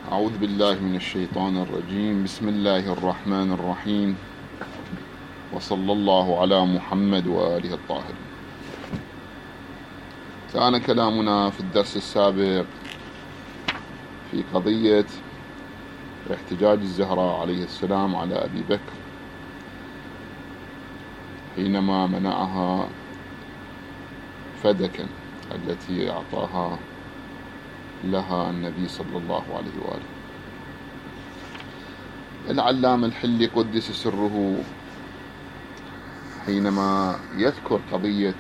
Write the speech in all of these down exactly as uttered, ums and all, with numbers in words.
أعوذ بالله من الشيطان الرجيم. بسم الله الرحمن الرحيم، وصلى الله على محمد وآله الطاهرين. كان كلامنا في الدرس السابق في قضية احتجاج الزهراء عليه السلام على أبي بكر حينما منعها فدكا التي أعطاها لها النبي صلى الله عليه وآله. العلامة الحلي قدس سره حينما يذكر قضية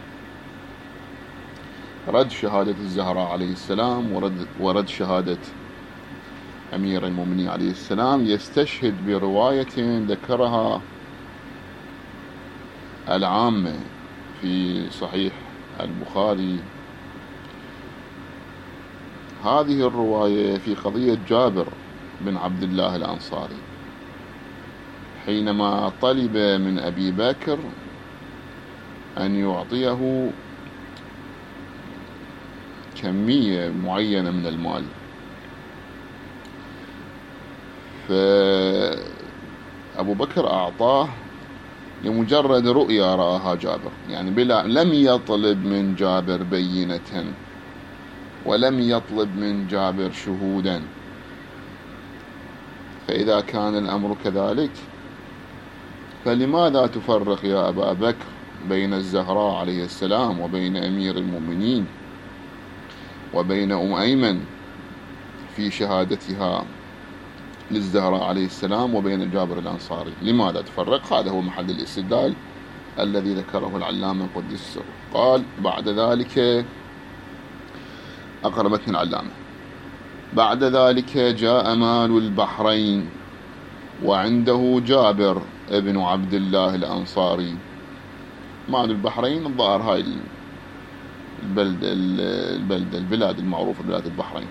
رد شهادة الزهراء عليه السلام ورد, ورد شهادة أمير المؤمنين عليه السلام، يستشهد برواية ذكرها العامة في صحيح البخاري. هذه الرواية في قضية جابر بن عبد الله الأنصاري حينما طلب من أبي بكر أن يعطيه كمية معينة من المال، فأبو بكر أعطاه لمجرد رؤيا رآها جابر، يعني بلا لم يطلب من جابر بينة ولم يطلب من جابر شهودا. فإذا كان الأمر كذلك فلماذا تفرق يا أبا بكر بين الزهراء عليه السلام وبين أمير المؤمنين وبين أم أيمن في شهادتها للزهراء عليه السلام وبين جابر الأنصاري؟ لماذا تفرق؟ هذا هو محل الاستدلال الذي ذكره العلامة قدس سره. قال بعد ذلك أقربتني العلامة: بعد ذلك جاء مال البحرين وعنده جابر ابن عبد الله الأنصاري. مال البحرين الظاهر هاي البلد البلد البلاد المعروفة بلاد البحرين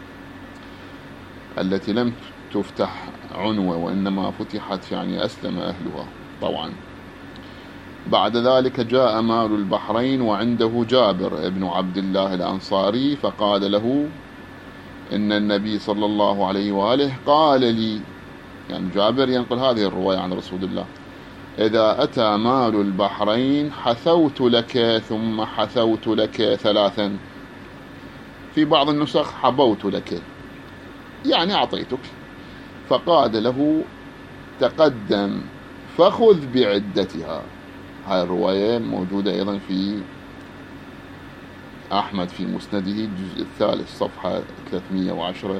التي لم تفتح عنوة وإنما فتحت يعني أسلم أهلها طبعا. بعد ذلك جاء مال البحرين وعنده جابر ابن عبد الله الأنصاري فقال له إن النبي صلى الله عليه وآله قال لي، يعني جابر ينقل هذه الرواية عن رسول الله: إذا أتى مال البحرين حثوت لك ثم حثوت لك ثلاثا، في بعض النسخ حبوت لك، يعني أعطيتك. فقال له: تقدم فخذ بعدتها. هاي الرواية موجودة أيضا في أحمد في مسنده الجزء الثالث صفحة ثلاثمئة وعشرة،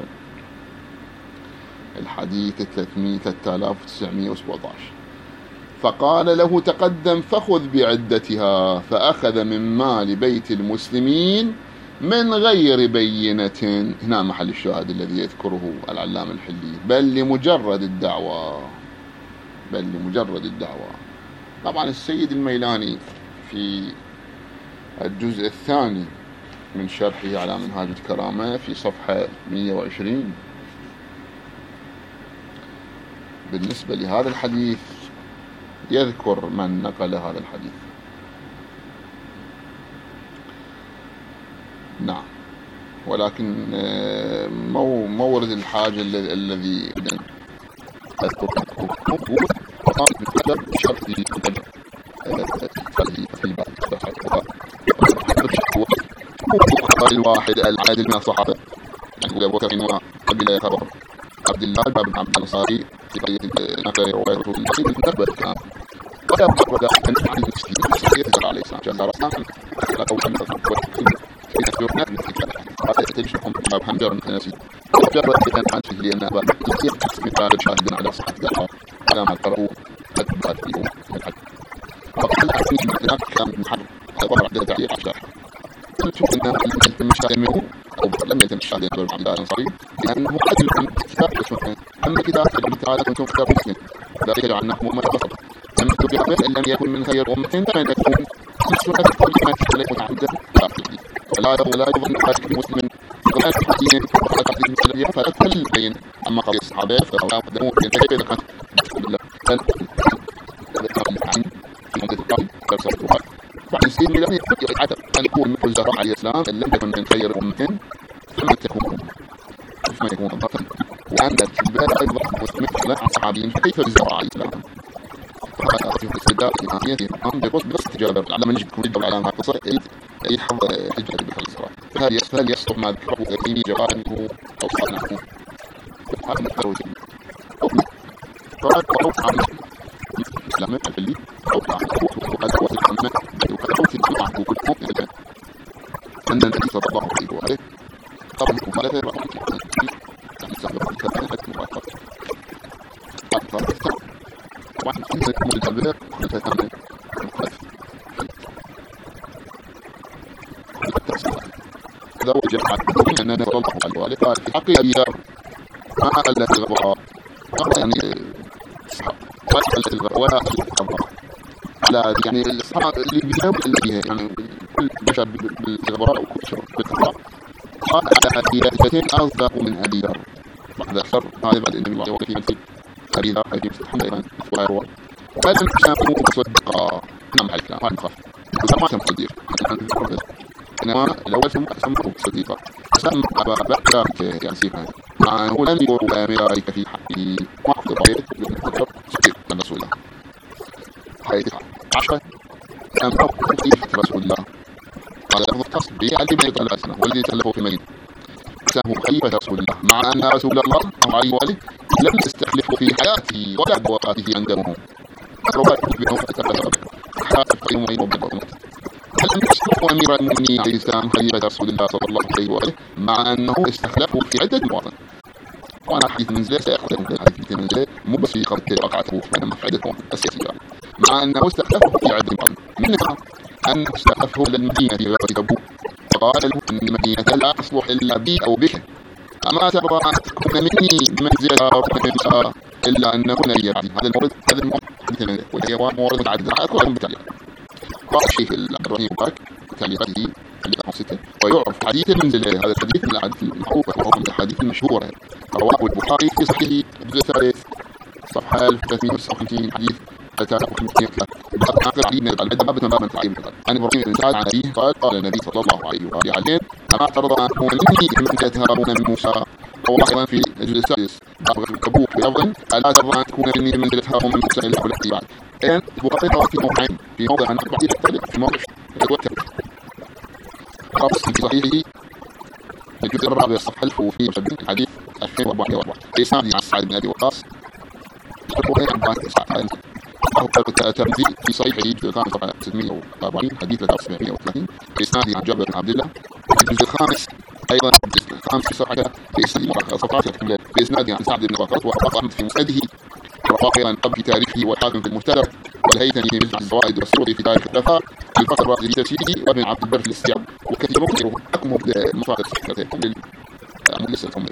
الحديث ثلاثة آلاف وتسعمئة وسبعة عشر. فقال له: تقدم فخذ بعدتها، فأخذ من مال بيت المسلمين من غير بينة. هنا محل الشاهد الذي يذكره العلامة الحلي: بل لمجرد الدعوة، بل لمجرد الدعوة. طبعا السيد الميلاني في الجزء الثاني من شرحه على منهاج الكرامة في صفحة مئة وعشرين بالنسبة لهذا الحديث يذكر من نقل هذا الحديث. نعم، ولكن مورد الحاجة الذي أذكر الواحد العادل من الصحابة، يعني أبو بكر وقبل خبر عبد الله بن عبد الأنصاري في قضية نقل رواية رسول الله في المستقبل كان ولا بد أن عن المسلمين سيدنا عليه السلام جل رأسا لا قوة من الصحابة في تفسيرنا من الكتاب هذا تجشهم باب حنجر الناسي جرد بأن عن فيه لأن أبا يصير مثال شاهد على صحة الدعوة على ما قرأوا أكبر فيه الحج. فقال الحكيم من اختلاف كلام المحرم طبعا عدد تعليق على الشارح نشوف أن لم يشاهد منه أو لم يتم الشاهد من عبد الله الأنصاري لأنه عدل من كتاب السنة. أما كتاب ابن تعالى كنتم كتاب مسلم لا يجعل عنه أمة فقط. أما كتاب إن لم يكن من خير أمة فإن يكون السنة كل ما تحلق عبده فلا ولا يظن حاكم مسلم ولا تحدين ولا تحدين مسلم فلا تبين. أما قضية الصحابة فلا قدموا ينتهي إذا كانت بالله فلا عن في منطقة القرن فرصة الوقت بعد سنين ميلادية يعتبر أن يكون مثل الزهراء عليه السلام إن لم تكن من خير أمة فلم تكن أخف ما يكون ضغطا، وعندك في البداية أيضا مستمثلا عن صحابيين كيف بالزراعة الإسلام وهذا في الاستبداد الإمامية الإمام بقصد بس تجارب على من يجب يدور على ما قصر أي حظ تجارب بالإسراء فهل هل يصلح ما بحرف ثلاثين جرائمه أو صنعه هذا متروج فقد وقوف عن الإسلام الفلي أو وقد وقوف عن وقد وقوف عن كل مؤمن أن النبي صلى الله عليه وآله طبعا مخالفة رأيك يعني سابقا كانت مراقبة أكثر واحد كنت يكون الجبير كنت يتعمل مخالف إذا وجد حد أننا صلى الله عليه وآله قال في حق أبيار ما أقلت الغبراء يعني ما أقلت الغبراء على يعني الصحابة اللي بيجاوب اللي يعني كل بشر بالغبراء وكل شر بالغبراء قال على أبياتين أصدق من أبيار بعد أكثر هذا بعد النبي الله وكفي مثل أبي ذر حديث الحمد لله وغيره فلم يسموه مصدقا نعم على الكلام هذا خاف وإذا ما كان مصدق إنما الأول سموه مصدقا سمى أبا بكر كأسيفا مع أنه لم يقول أمريكا في حقه ما أخذ رأيه صديق من رسول الله هاي عشرة أم أخذ في رسول الله قال لفظ التصبي علي بن أبي سنة والذي تلفه في المدينة سموا خليفة رسول الله مع أن رسول الله صلى الله عليه لم يستخلفه في حياته ولا بوقاته عنده رواية بنوع فتكلم حافظ في يومين وبضعهم فلم يستخلفه أمير المؤمنين عليه السلام خليفة رسول الله صلى الله عليه وآله مع أنه استخلفه في عدة مواطن وأنا حديث منزل سيأخذ من حديث منزل مو بس في خط وقعته وإنما في عدة مواطن السياسية مع أنه استخلفه في عدة مواطن منها أن استخلفه للمدينة في غزوة تبوك وقال له أن المدينة لا تصلح إلا بي أو بك أما ترضى أن تكون مني منزلة ومنزلة إلا أن نكون لي هذا المورد هذا المورد وهي مورد عدد أكثر من بتالي قال الشيخ الرحيم مبارك تعليقاته تعليقه ستة ويعرف حديث المنزلة هذا الحديث من الحديث المعروف وهو من الحديث المشهورة رواه البخاري في صحيحه الجزء الثالث صفحة ألف وثلاثمائة وتسعة وخمسين حديث ثلاثة وخمسين باب عقل علي بن ابي طالب باب باب تعليم عن ابراهيم بن سعد عن ابيه قال قال النبي صلى الله عليه واله عليه اما ترضى ان اكون مني منك هارون من موسى وواحدا في الجزء السادس باب الكبوك بلفظ الا ترضى ان تكون مني بمنزله هارون من موسى الا ولا بعد ان وقطعها في موضعين في موضع عن اربع الثالث في موضع يتوتر خاص في صحيحه الجزء الرابع صفحه ألف وفي حديث ألفين وأربعمائة وأربعة في سعد عن سعد بن ابي وقاص وهي عن سعد أو الترمذي في صحيحه الجزء الخامس صفحة ستمائة وأربعين حديث ثلاثة آلاف وسبعمائة وثلاثين في إسناده عن جابر بن عبد الله الجزء الخامس أيضا الجزء الخامس في صفحة في صفحة في إسناده عن سعد بن وقاص وأحمد أحمد في مسنده وفاقرا قبل تاريخه والحاكم في المستدرك والهيثمي في مجمع الزوائد والسعودي في تاريخ الخلفاء الفقر الرازي في تفسيره وابن عبد البر في الاستيعاب وكثير مكثر حكمه بمصادر صحته للمؤلسة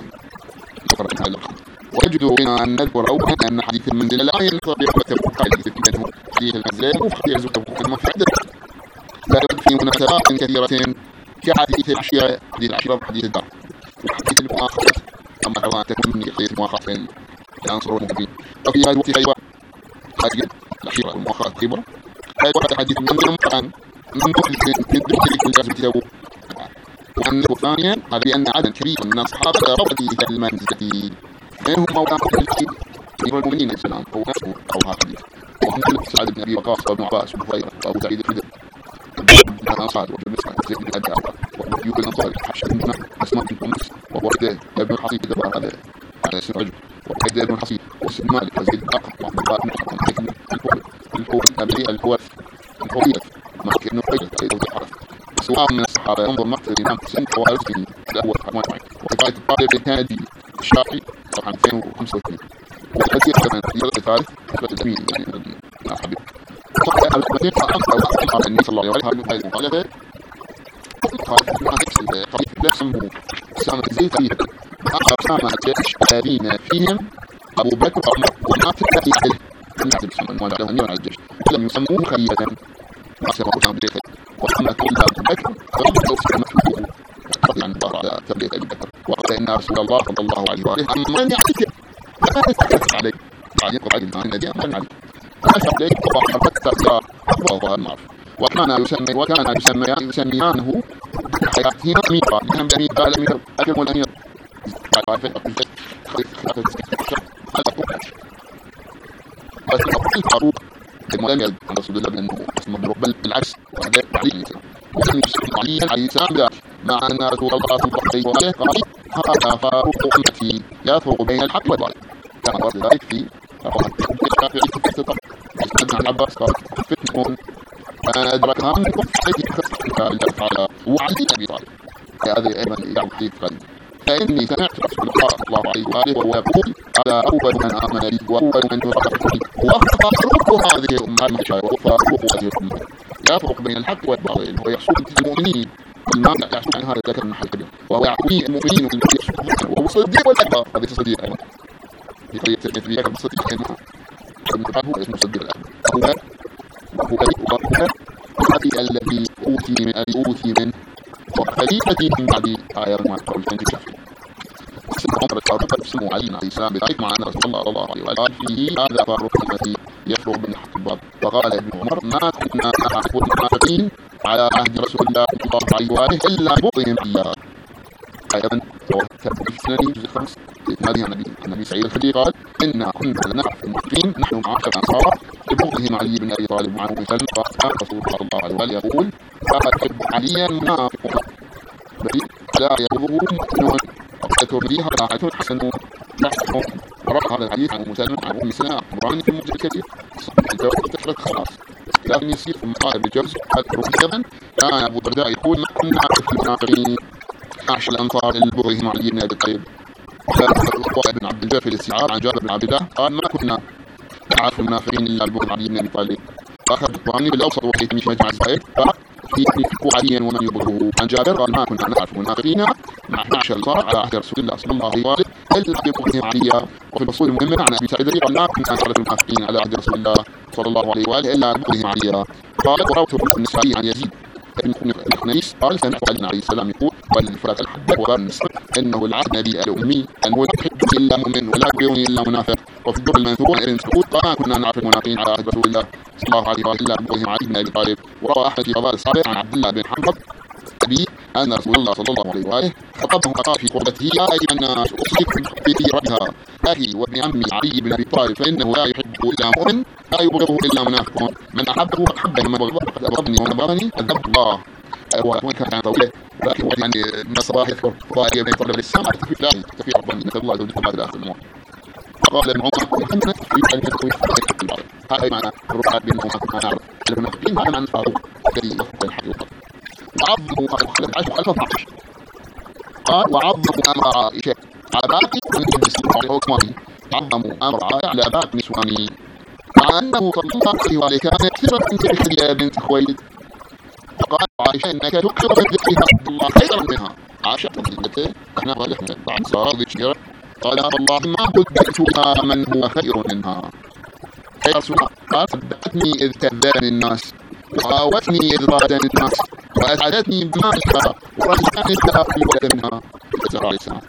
مفرد هذا ويجد بنا أن نذكر أولا أن حديث المنزلة لا ينظر برحمة الفقهاء لأنه حديث المنزلة وحديث الزوجة المفعدة لا يوجد في مناسبات كثيرة كحديث العشيرة حديث العشيرة وحديث الدار وحديث المؤاخذة أما طبعا تكون من حديث المؤاخذة العنصر والمقبين وفي هذا الوقت خيبة حديث العشيرة والمؤاخذة خيبة هذا الوقت حديث المنزلة مقرآن من مخلص يدرك كل جازم كتابه وأنه ثانيا بأن عدد كبير من أصحاب رفض تلك المنزلة منهم موضع الكتاب أمير المؤمنين السلام أو نفسه أو هكذا وهم سعد بن أبي وقاص وابن عباس وابن هريرة وأبو سعيد الخدري بن الأنصار وابن مسعود زيد بن الأداء وأيوب الأنصاري حشد بن نافع أسماء بن قميص وورد ابن الحصيب دبر هذا على اسم رجل وورد ابن الحصيب واسم مالك وزيد بن أرقم وعبد الله بن حكم الكوفي الأبدي الكوافي الكوفية مالك بن قيس أيضا الحرس سواء من الصحابة ينظر مقتل الإمام حسين ووارثه الأول حكمان معي وحكاية الطالب الهادي الشافعي صفحة مئتين وخمسة وثمانين والحديث كمان في الجزء الثالث نسبة الأمين يعني من الحبيب صحيح الحديث قال النبي صلى الله عليه وسلم هذه المخالفة قال عن نفس الطريق لا سموه أسامة زيد فيها أقسام الجيش الذين فيهم أبو بكر وعمر وما تتبعي عليه لم يعزل بسم الله عليه أميرا على الجيش ولم يسموه خليفة ما سموه أسامة زيد وأما كل أبو بكر فرد توصل مكتوبه رضي عن الله على تبليغ أبي بكر وقال إن رسول الله صلى الله عليه وآله أما من يعرفك لا تتكلم عليك بعد يقرأ عليه عن النبي أما عليك فأشهد عليك طبعا فتى أفضل المعروف وكان يسمي وكان يسمي يسميانه حياتهما أميرا هم أمير قال أمير أكرم الأمير بس الفاروق لم يلد عن رسول الله بأنه اسمه بل بالعكس وهذا تعليل وكان يسمى عليا عليه السلام مع أن رسول الله صلى الله عليه وسلم قال هذا فاروق أمتي يفرق بين الحق والباطل كما ورد ذلك في مسند عن عباس قال فتنة أدركها منكم التي خصت الله تعالى وعلي أبي طالب هذه أيضا يعطي فقد فإني سمعت رسول الله صلى الله عليه وآله وهو يقول هذا أول من آمن بي وأول من تفرق بي وفاروق هذه الأمة المشايخ وفاروق هذه الأمة يفرق بين الحق والباطل ويحصل المؤمنين والمعنى يحصل عن هذا ذكر من حق وهو يعطي المؤمنين وهو صديق والأكبر هذه الصديق أيضا في قضية مثل ذلك الصديق أيضا هو اسمه صديق الأكبر هو هو هو الذي أوتي من الذي أوتي منه وخليفتي من بعد آية ما قول تنتي كافي سمع عمر الخطاب اسمه علي عليه السلام بذلك مع أن رسول الله صلى الله عليه وسلم قال فيه هذا فاروق الذي يفرق بين الحق والباطل فقال ابن عمر ما كنا نعرف المنافقين على عهد رسول الله صلى الله عليه وآله إلا بغضهم إياه أيضا كتب السنة جزء خمس هذه النبي النبي سعيد الخدري قال إنا كنا لنعرف المنافقين نحن معاشر الأنصار ببغضهم علي بن أبي طالب وعنه بن سلم فكان رسول الله صلى الله عليه وآله يقول فأحب عليا منافق بل لا يبغضه مؤمن ترميها راحة حسن نحن قرأ هذا الحديث عن مسلم عن أم سلمة أخبراني في الموجة الكثير أنت تفرق خلاص لكن يصير ثم قال بجوز أيضا كان أبو الدرداء يقول ما كنا نعرف المنافقين أعشى الأنصار لبغضهم علي بن أبي طالب وقال ابن عبد الجبار في الاستيعاب عن جابر بن عبد الله قال ما كنا نعرف المنافقين إلا البغض علي بن أبي طالب آخر الطبراني بالأوسط وحيث مش مجمع الزائر في يفك عليا ومن يبغضه عن جابر قال ما كنا نعرف المنافقين مع معشر الأنصار على عهد رسول الله صلى الله عليه وآله إلا ببغضهم عليا وفي الفصول المهمة عن أبي سعيد قال ما كنا نعرف المنافقين على عهد رسول الله صلى الله عليه وآله إلا ببغضهم عليا قال وروته النسائي عن يزيد ابن الخنيس قال سمعت علي عليه السلام يقول والفرات الحبة وقال النسبة إنه العهد النبي الأمي أنه لا يحب إلا مؤمن ولا يبغضني إلا منافق وفي الدر المنثور ابن سعود قال كنا نعرف المنافقين على عهد رسول الله صلى الله عليه وسلم إلا ببغضهم علي بن أبي طالب وروى أحمد في قضاء السابق عن عبد الله بن حنبل أبي أن رسول الله صلى الله عليه وآله خطبه فقال في قربته يا أيها الناس أوصيكم في ربها أخي وابن عمي علي بن أبي طالب فإنه لا يحب إلا مؤمن لا يبغضه إلا منافق من أحبه أحبه ومن أبغضني ومن أبغضني أذب الله وإن كان طويل لكن يعني من الصباح يذكر ضائع بين طلب الإسلام تكفي الله تكفي ربنا نسأل الله جل وعلا في الأمور فقال ابن عمر محمد في أن تكون هذا معنى الرفعة بينهم ما نعرف المنافقين هذا معنى الفاروق الذي يفضل الحقيقة وعظموا عشر ألف وعشر قال وعظموا أمر عائشة على باقي من النسوان حكمه عظموا أمر عائشة على باقي نسوانه مع أنه صلى الله عليه وآله كان يكثر من تلك يا بنت خويلد فقال عائشة إنك تكثر من ذكرها عبد الله خيرا منها عائشة قلت احنا غلقنا بعد صار ذكر قال والله ما بدأتها من هو خير منها يا رسول الله قال صدقتني إذ كذبني الناس وراوتني إذ ضادني الناس وأسعدتني بمالها ورزقني التأخي ولدنها صلى عليه السلام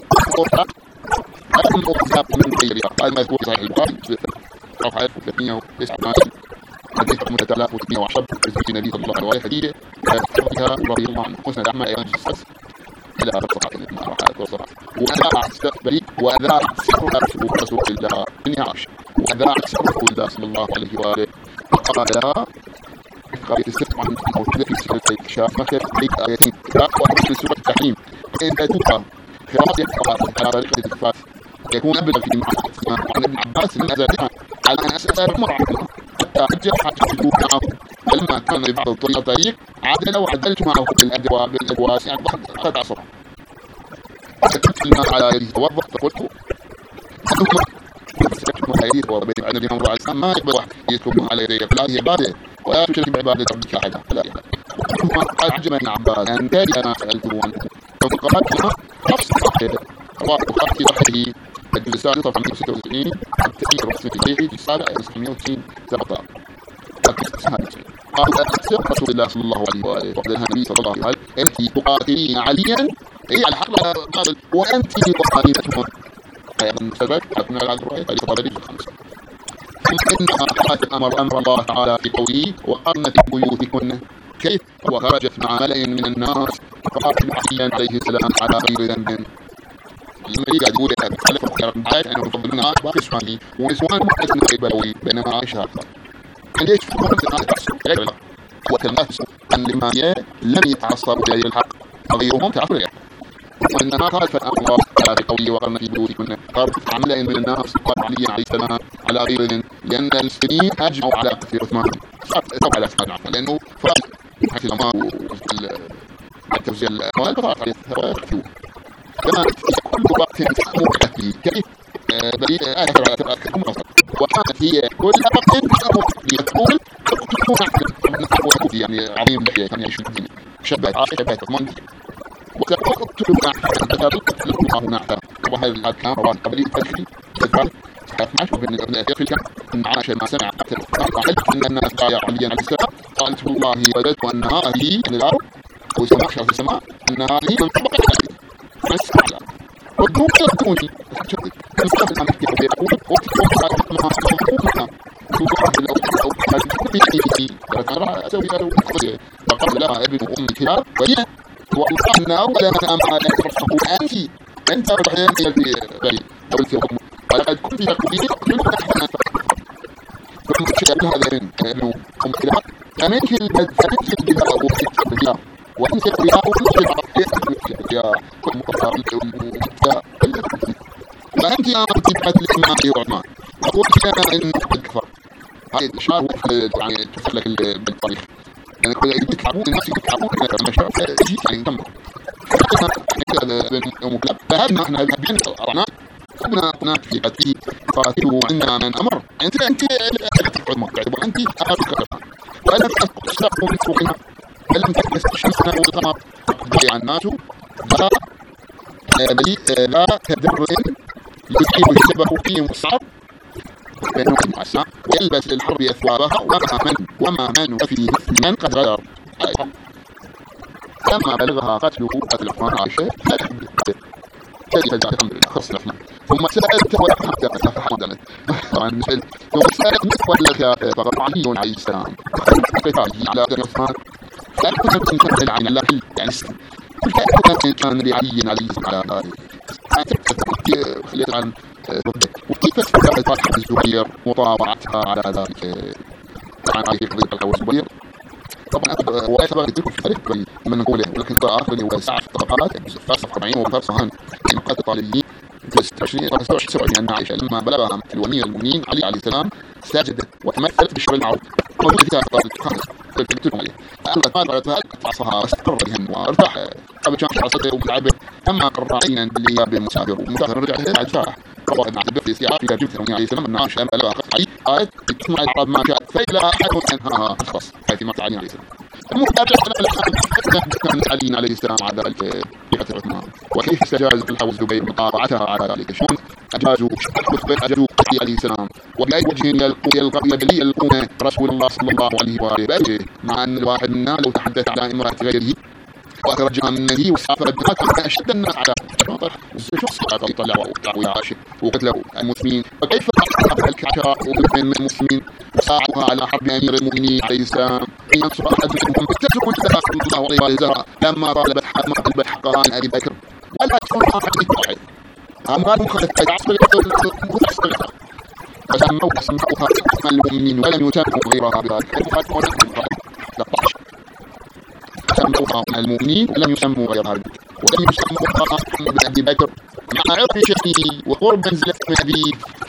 أكم أخذاب من غيرها قال مذكور صحيح البخاري صفحة ثلاثمائة وتسعة وثمانين حديث ثلاثة آلاف وستمائة وعشرة في النبي صلى الله عليه وسلم حديث فقهها رضي الله عنه مسند أحمد أيضا جسس إلى هذا الصفحة وأذاع استقبلي وأذاع سر رسول الله من عرش وأذاع سر رسول الله صلى الله عليه وآله فقال لها قال تستفع عن موجودة في سورة الكشاف مثل في آيتين واحد من سورة التحريم فإن تتوقع خلاص يقرأ على طريقة الاتفاق يكون أبدا في معرفة عن ابن عباس من أزالها على أن أسأل عمر عنه حتى حجر حتى تكون معه فلما كان لبعض الطريق طريق عاد لو عدلت معه بالأدواب بالأدواس يعني أخذ عصر فكتبت الماء على يديه توضأ فقلت فسكت الماء على يديه توضأ بين النبي صلى الله عليه وسلم ما يقبل واحد يتوب على يديه فلا هي عبادة ولا تشرك بعبادة ربك أحدا فلا يحد ثم قال عجبا ابن عباس أن كان أنا سألته عنه فقالت لها حفص صحيح رواه البخاري في صحيحه الجزء السادس صفحة مئة وستة وتسعين التأثير الرسمي في البيت السابع صفحة مئة وتسعين سبعة قال أكثر رسول الله صلى الله عليه وآله وقال النبي صلى الله عليه وآله أنت تقاتلين عليا هي على حق قال وأنت تقاتلين فمن سبب أبنى على الرأي قال تقاتلين الخمسة إنها قد أمر أمر الله تعالى في قوله وقرن في بيوتكن كيف وخرجت مع ملأ من الناس فقاتل عليا عليه السلام على غير ذنب لما يجي قاعد يقول على فكره بعد انه يفضلون باقي اسواني ونسوان ما حد من البلوي بينما عائشه اكثر. ليش فهم وكلمات اللمانية لم يتعصبوا بهذه الحق وغيرهم تعصبوا يعني وإنما خالف الأمر بقوله وقرن في بيوتكن قرب عمل من الناس قال علي عليه السلام على غير لأن المسلمين أجمعوا على قتل عثمان صعب على عثمان عفوا لأنه فرق حكي الأمر والتوزيع الأموال فرق عليه كثير كما كل وقت أمر فيه كيف دليل آية كم نصر وكانت هي كل وقت أمر يقول تكون أحد يعني عظيم لحية كان يعيش الدين شبهت عاشة شبهت عثمان وتقتلوا تقتلوا الله نعتا وهذا الكلام رواه قبلي تدخل تدخل عاشوا بين الأخير كان أن عاشا ما سمع قال أن الناس بايع عليا عليه السلام قالت والله وجدت أن هذه من الأرض ويسمع شاف السماء أن هذه من طبقة الأرض فاسمع لا ودوك يكوني نستخدم الأمريكي ويقول وقت وقت فقال لها ابن أم كلاب وهي والله أن أول من أمر أن ترفقه أنت أنت ربحين الذي غريب أو في حكمه ولقد كنت تقولين ثم شيء هذا ابن أم كلاب أمنك البدء البدء أبو البدء وأنت البدء البدء كل مقرر فأنت يا تبعت الإمام يوعما وقلت لنا إن تكفر هذا إشار يعني تفعل لك بالطريق يعني كل اللي بيتعبون الناس يتعبون ما شاء الله جيت يعني تم فهذا احنا بين الأرناء قلنا قلنا في قتله قاتلوا عنا من أمر أنت أنت عمر أنت أمرك وأنا أستغفر من سوقنا فلم تستشمسنا والقمر ضيع الناس لا لا تدر يصيب الشبه فيهم الصعب بينهم العسى ويلبس للحرب أثوابها وما من وما من وفي مثل من قد غير لما بلغها قتله قتل عثمان عائشة كيف جاءت الحمد لله خص عثمان ثم سألت ولا حتى حمدلت طبعا ثم سألت نسوة لك فقط علي عليه السلام قتاله على عثمان لا كنا تنتهي العين الله يعني كل كان لعلي عليه السلام خليت عن ضدك وكيف استطاعت فاطمة الزبير مطاوعتها على ذلك عن هذه قضية الحوار الزبير طبعا وأثبت لكم في التاريخ من نقوله ولكن آخر وسعة في الطبقات يعني صفحة أربعين وفرصة هن في مقاطع طالبين ستة وعشرين ستة وعشرين أن عائشة لما بلغها الأمير المؤمنين علي عليه السلام سجدت وتمثلت بالشر المعروف موجود في كتاب الخامس قلت لكم عليه ألقت ما قالت فألقت عصاها واستقر بهن وارتاح قبل كان عصته ومتعبه أما قرعينا اللي بالمسافر والمسافر رجع بعد ساعة طبعا مع البث استيعاب إذا جبت الأمير عليه السلام أن عائشة بلغها قطعي قالت تسمع العرب ما شاءت فإلى أحد أنها أشخاص حيث ما علي عليه السلام المتابعة كان علي عليه السلام على ذلك بيعة عثمان وكيف استجاز الحوز الزبير مطابعتها على ذلك شلون أجازوا أجازوا قتل عليه السلام وبأي وجه يلقون يلقون رسول الله صلى الله عليه وآله بأيه مع أن الواحد منا لو تحدث على امرأة غيره وترجع من النبي وسافر الدماء كان أشد الناس على شخص يطلع ويعاشر وقتله المسلمين وكيف أخذ الكعشاء وبين المسلمين وساعدها على حرب أمير المؤمنين عليه السلام أن ينصر أحد منهم فتترك الثلاث من الله عليه الزهراء لما طالبت طالبت حقها عن أبي بكر ولا تكون حديث واحد هم قالوا مخالفة عصر فسموا اسمها المؤمنين ولم يتابعوا غيرها بذلك سموها المؤمنين ولم يسموا غيرها ولم يسموا من أبي بكر مع عرف شأنه وقرب منزلة النبي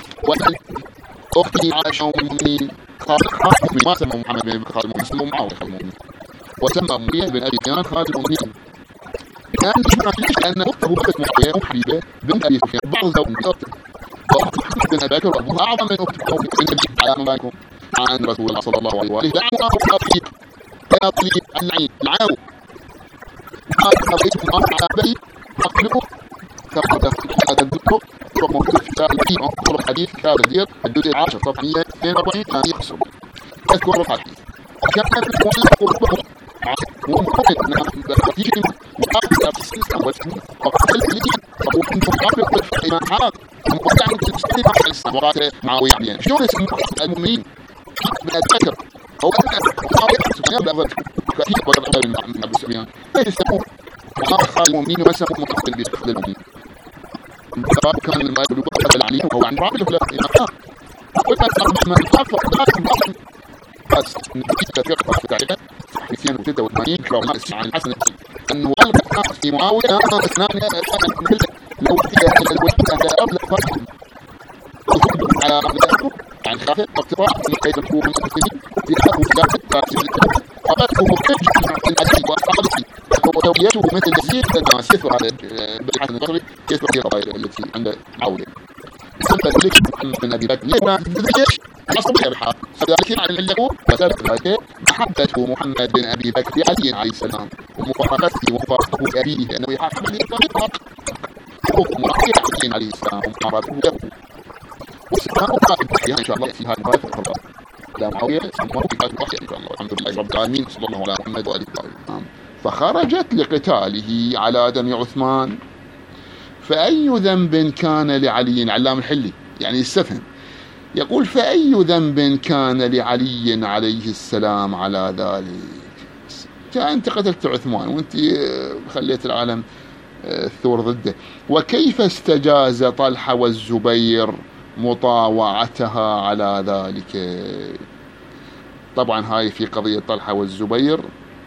وأخته عائشة المؤمنين ما سموا محمد بن بكر خالد المؤمنين سموا معاوية خالد المؤمنين وسمى معاوية بن أبي سفيان خالد المؤمنين كان ليش لأن أخته بكت معاوية أم حبيبة بنت أبي سفيان بعض زوج من أخته وأخته بن أبي بكر وأبوها أعظم من أخته من النبي على مباركم عن رسول الله صلى الله عليه وآله لعنوا أخته يا طليب اللعين العاو ما رأيتكم أمر على بالي أقلقوا كما تدلقوا طرق موجود في كتاب الكيمة طرق حديث كتاب الدير الجزء العاشر صفحة مئة واثنين وأربعين ثانية خصوصا أذكر الحديث وكان المؤلف قربه ومؤمن أنها تيجي مقابل الإسلام والسنة وقال لي أبو كنت مقابل الإيمان حرام ومقابل أن تستطيع على الإسلام وقال معاوية عبيان شلون اسم المؤمنين من الذكر هو معاوية سفيان بأفضل كثير وقال من أبو سفيان ليس يسموه وقال المؤمنين وسموا مقابل بإسلام المؤمنين كان المؤلف يقول علي وهو عن بعض الخلفاء وكان من خاف بس نتيجة فقه في تعريفه في اثنين وستة وثمانين كرام عن الحسن أنه ألقى في معاوية اثنان لو فيها الوجود أن أبلغ فرق على عن خافة اقتراع من قيد الحكومة المسلمين في حق وفلاحة تاسيس فقط هو كيف العديد وأصحابه وتوبيته مثل يسير الناس يثر هذا بالحسن البصري يثر في القضايا التي عند معاوية ذلك من أبي بكر لما ذلك أصبح بحق فذلك عن العلة وسبب ذلك محبة محمد بن أبي بكر علي عليه السلام ومفارقته ومفارقته بأبيه لأنه يحافظ عليه الطريق حكم رحيل عليه السلام ومحاربته له والسلام فيها إن شاء الله في هذه المباركة الأخرى لا معاوية سموه في هذه الوحية إن شاء الله الحمد لله رب العالمين صلى الله على محمد وآله وسلم فخرجت لقتاله على دم عثمان فأي ذنب كان لعلي علام الحلي يعني استفهم يقول فأي ذنب كان لعلي عليه السلام على ذلك أنت قتلت عثمان وأنت خليت العالم الثور ضده وكيف استجاز طلحة والزبير مطاوعتها على ذلك. طبعا هاي في قضية طلحة والزبير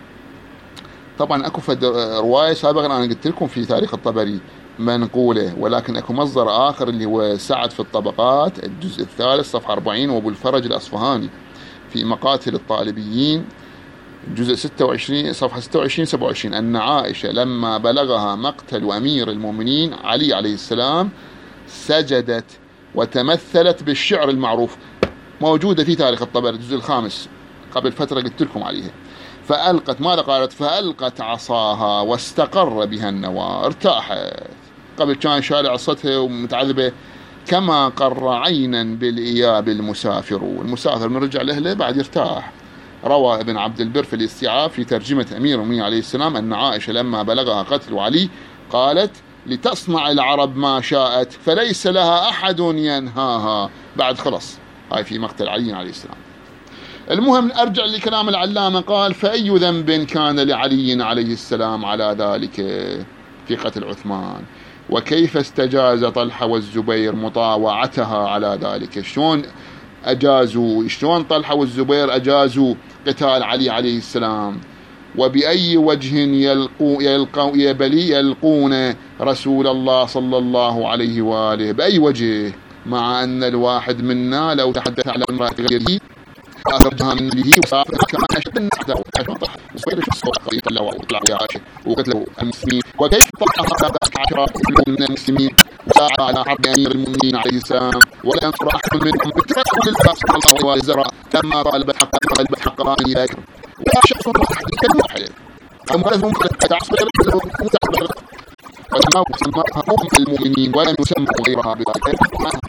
طبعا اكو فد رواية سابقا انا قلت لكم في تاريخ الطبري منقولة ولكن اكو مصدر اخر اللي هو سعد في الطبقات الجزء الثالث صفحة أربعين وابو الفرج الاصفهاني في مقاتل الطالبيين الجزء ستة وعشرين صفحة ستة وعشرين سبعة وعشرين أن عائشة لما بلغها مقتل أمير المؤمنين علي عليه السلام سجدت وتمثلت بالشعر المعروف موجودة في تاريخ الطبري الجزء الخامس قبل فترة قلت لكم عليها فألقت ماذا قالت فألقت عصاها واستقر بها النوى ارتاحت قبل كان شارع عصتها ومتعذبة كما قر عينا بالإياب المسافر المسافر من رجع لأهله بعد يرتاح. روى ابن عبد البر في الاستيعاب في ترجمة أمير المؤمنين عليه السلام أن عائشة لما بلغها قتل علي قالت لتصنع العرب ما شاءت فليس لها أحد ينهاها بعد خلص هاي في مقتل علي عليه السلام. المهم أرجع لكلام العلامة قال فأي ذنب كان لعلي عليه السلام على ذلك في قتل عثمان وكيف استجاز طلحة والزبير مطاوعتها على ذلك شلون أجازوا شلون طلحة والزبير أجازوا قتال علي عليه السلام وبأي وجه يلقوا يلقوا يبلي يلقون رسول الله صلى الله عليه وآله بأي وجه مع أن الواحد منا لو تحدث على امرأة غيره أخرجها من به وصافر كما أشد النحدة وصير في الصوت قضية الله وطلع يا عاشق وقتلوا المسلمين وكيف طلع هذا عشرات من المسلمين وساعة على حرب أمير المؤمنين عليه السلام ولا ينصر أحد منهم بالتفكر للفاس الله والزرع لما طالب الحق طالب الحق راني ذاكر ولا شخص يتكلم عليه أما لهم فتعصر متعبر وسماها هم المؤمنين ولم يسموا غيرها بذلك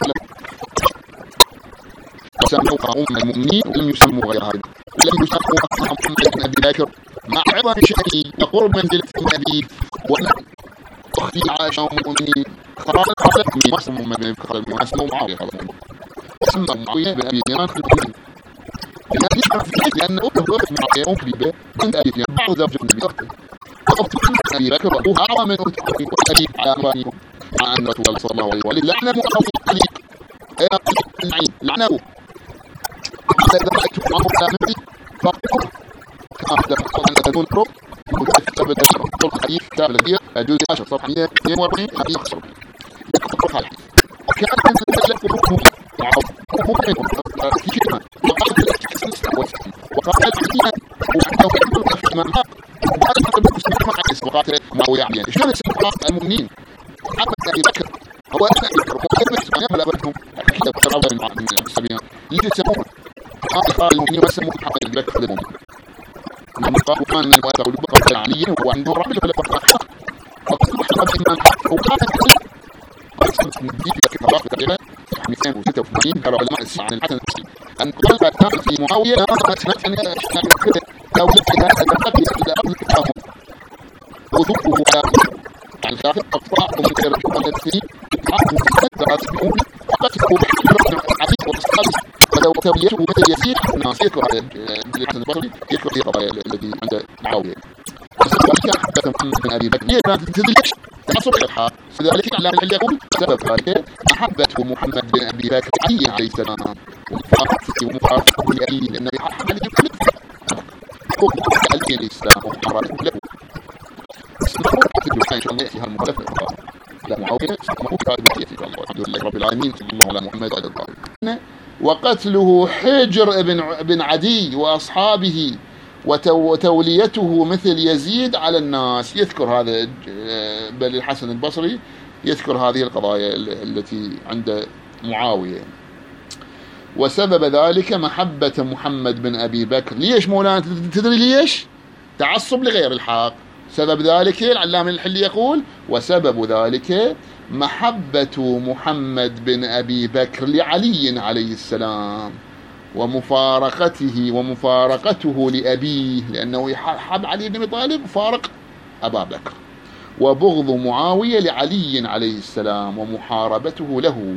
وسموها أم المؤمنين ولم يسموا غيرها ولم يسموا محمد بن أبي بكر مع عظم شأنه وقرب منزلة أبيه وأن أختي عائشة أم المؤمنين قال قالت ما سموا من قال اسمه معاوية وسمى معاوية بن أبي سفيان لأن أبوه ضرب معاوية أم حبيبة عند أبي سفيان بعض زوجة النبي أخته وأخت أبي بكر أبوها أعظم من أبي على أمرانكم مع أن رسول الله صلى الله عليه وسلم لعنه أخوه عليك يا لعنه إذا رأيت معه كلامتي فاقتلوه أحدث أن تكون حرب وتكتب الأشرة طول الحديث كتاب الهدية الجزء عشر صفحة مئة واثنين وأربعين حديث خسر يكتب الحديث وكان ينزل لك حكمه حكمه منهم في كلمة وقال وقال الحديث وعنده يقول الإمام حق وقال الحق بسمع حديث وقاتل معاوية عبيان شلون يسمع المؤمنين محمد أبي بكر هو أبناء بكر وقال الإسلام يبلغ بكرهم أكيد ترى من السبيان يجي يسمون قال المؤمنين وسموا محمد بن بكر المؤمن لما قالوا كان المؤثر بكر علي وعنده رحمة فلا فرق حق وقال محمد بن حق وكان أصلا من دي في كتاب تقريبا مئتين وستة وثمانين ترى علماء السنة عن الحسن البصري أن قلب كان في معاوية أثناء أن كده لو لقي هذا الكتاب إلى أرض الكتاب وذوقه على عن خافق أقطاع ومن غير الحكم السنين عقل في ثلاث سنين فقط هو بحث عديد وتصالح ولو تبيته مثل يسير الناس يذكر هذا الحسن البصري يذكر في قضايا الذي عند معاوية وذلك محبة محمد بن أبي بكر ليش ما تدري ليش تعصب الحق لذلك علام العلي يقول سبب ذلك محبة محمد بن أبي بكر علي عليه السلام ومفارقته ومفارقته لأبيه لأنه يحب علي بن علي عليه السلام ومحاربته له اسمعوا في الدعاء إن شاء الله يأتي هالمخالفة لا معاوية اسمعوا في هذا يأتي إن شاء الله الحمد لله رب العالمين صلى الله على محمد وعلى الطاهرين. وقتله حجر بن بن عدي وأصحابه وتوليته مثل يزيد على الناس. يذكر هذا بل الحسن البصري يذكر هذه القضايا التي عند معاوية. وسبب ذلك محبة محمد بن أبي بكر. ليش مولانا تدري ليش؟ تعصب لغير الحق. سبب ذلك العلامة الحلي يقول وسبب ذلك محبة محمد بن أبي بكر لعلي عليه السلام ومفارقته ومفارقته لأبيه لأنه حب علي بن أبي طالب فارق أبا بكر وبغض معاوية لعلي عليه السلام ومحاربته له.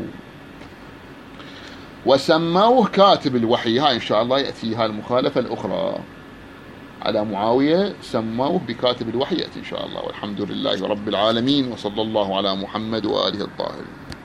وسموه كاتب الوحي. هاي إن شاء الله يأتي هاي المخالفة الأخرى على معاوية سموه بكاتب الوحي يأتي إن شاء الله. والحمد لله رب العالمين وصلى الله على محمد وآله الطاهرين.